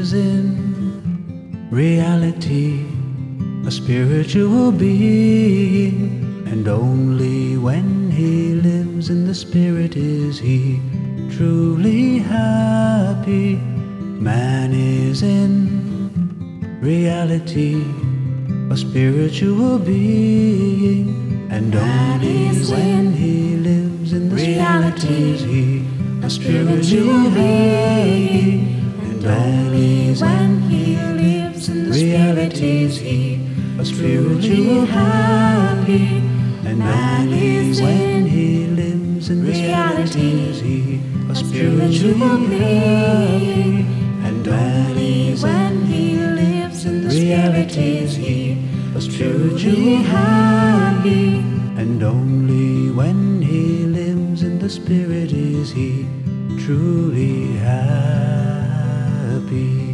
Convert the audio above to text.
is in reality a spiritual being, and only when he lives in the spirit is he truly happy. Man is in reality a spiritual being, and only when he lives in the spirit is he a spiritual being, and only when he lives in the spirit is he a spiritual happy. And only when he lives in the spirit is he a spiritual being, and only when he lives in the spirit is he a spiritual happy. And only when he lives in the spirit is he truly happy.